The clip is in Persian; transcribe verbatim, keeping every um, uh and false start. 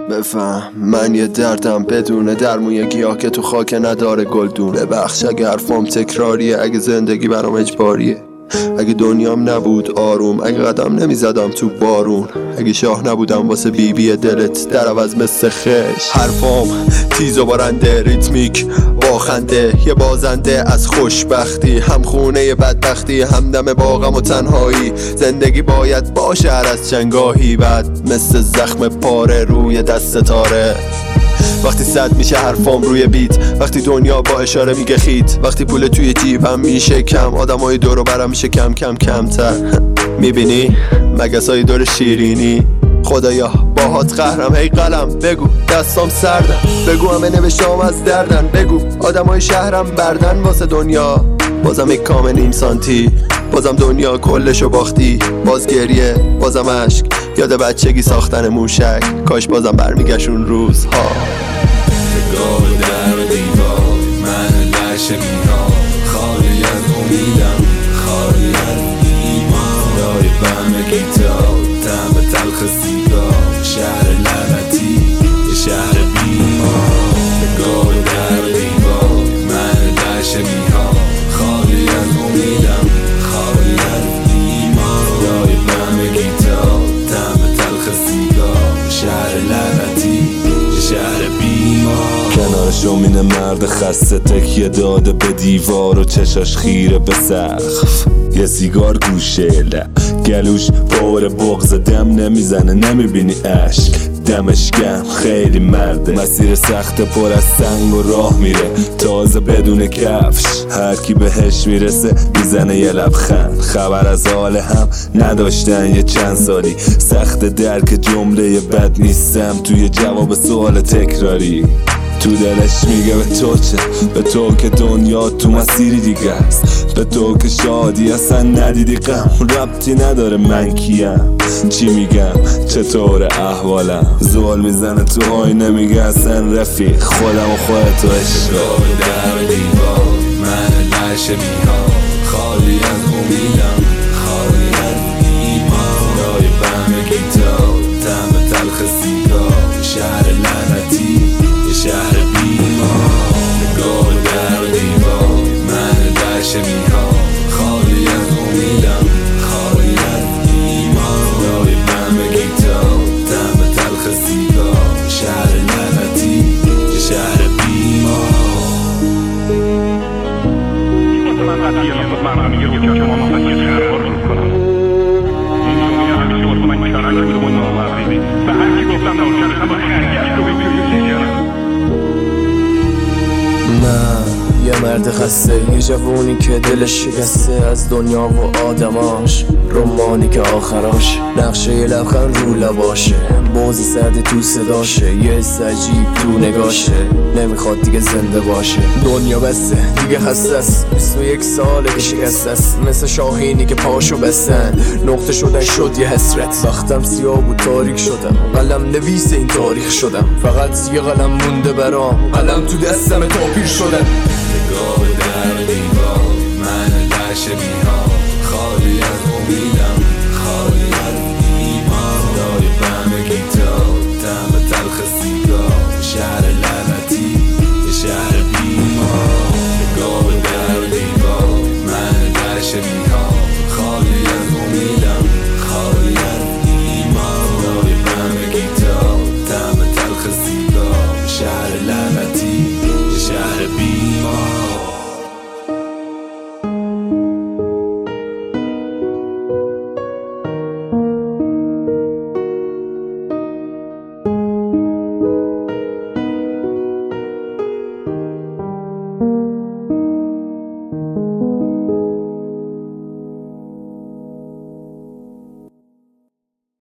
بفهم من یه دردم بدون درمون، یه گیاه که تو خاک نداره گلدون. ببخش اگه حرفام تکراریه، اگه زندگی برام اجباریه، اگه دنیام نبود آروم، اگه قدم نمیزدم تو بارون، اگه شاه نبودم واسه بیبی بی دلت در عوض مثل خش. حرفام تیز و بارنده، ریتمیک با خنده، یه بازنده از خوشبختی، هم خونه بدبختی، همدم با غم و تنهایی. زندگی باید باشه هر از چنگاهی، بعد مثل زخم پاره روی دست تاره. وقتی صد میشه حرفام روی بیت، وقتی دنیا با اشاره میگه خیت، وقتی پول توی جیبم میشه کم، آدمای دور و برم میشه کم کم کمتر. میبینی مگسای دور شیرینی، خدایا باهات قهرم، هی قلم بگو دستام سردن، بگو همه نوشتام از دردن، بگو آدمای شهرم بردن واسه دنیا. بازم یک کام نیم سانتی، بازم دنیا کلشو باختی، باز گریه بازم عشق، یاد بچگی ساختن موشک، کاش بازم برمیگشت اون روزها. نگاه در و دیوار، من لشه بیها، خالی از امیدم، خالی از ایمان. دای بهم گیتار، طعم تلخ سیگار، شهر لعنتی، یه شهر بیمار. نگاه در و دیوار، من لشه بیها، خالی از امیدم، خالی از ایمان. دای بهم گیتار، طعم تلخ سیگار، شهر لعنتی، یه شهر بیمار. کنار شومین مرد خسته تکیه داده به دیوار و چشاش خیره به سقف، یه سیگار گوشه له، گلوش پر بغض، دم نمیزنه نمیبینی عشق، دمش گرم خیلی مرده، مسیر سخت پر از سنگ و راه میره تازه بدون کفش. هر کی بهش میرسه میزنه یه لبخند، خبر از حال هم نداشتن یه چند سالی، سخت درک جمله بد نیستم توی جواب سوال تکراری. تو دلش میگه به تو چه، به تو که دنیا تو مسیری دیگه است، به تو که شادی اصلا ندیدی غم، ربطی نداره من کیم، چی میگم چطور احوالم، زول میزنه تو آینه میگه اصلا رفیق خودم و خودتو عشق. در دیوار من لشه بیها، خالی از امیدم، خالی از ایمان. دای بهم گیتار، طعم تلخ سیگار، شهر لعنتی، یه شهر بیمار. نگاه در دیوار من لشه بیها، خالی از امیدم، خالی از ایمان. دای بهم گیتار، طعم تلخ سیگار، شهر لعنتی، یه شهر بیمار. من یه مرد خسته، یه جوونی که دلش شکسته از دنیا و آدماش، رمانی که آخراش نقشه یه لبخند رو لباشه، بوز سرد تو صداشه، یه حس عجیب تو نگاشه، نمیخواد دیگه زنده باشه. دنیا بسته دیگه خسته است، بیست و یک ساله که شکسته است، مثل شاهینی که پاشو بستن، نقطه شدن شد یه حسرت. وقتم سیاه و تاریک شدم، قلم نویس این تاریخ شدم، فقط یه قلم مونده برام، قلم تو دستم تا پیر شدم. نگاه در دیوار من لشه بیها،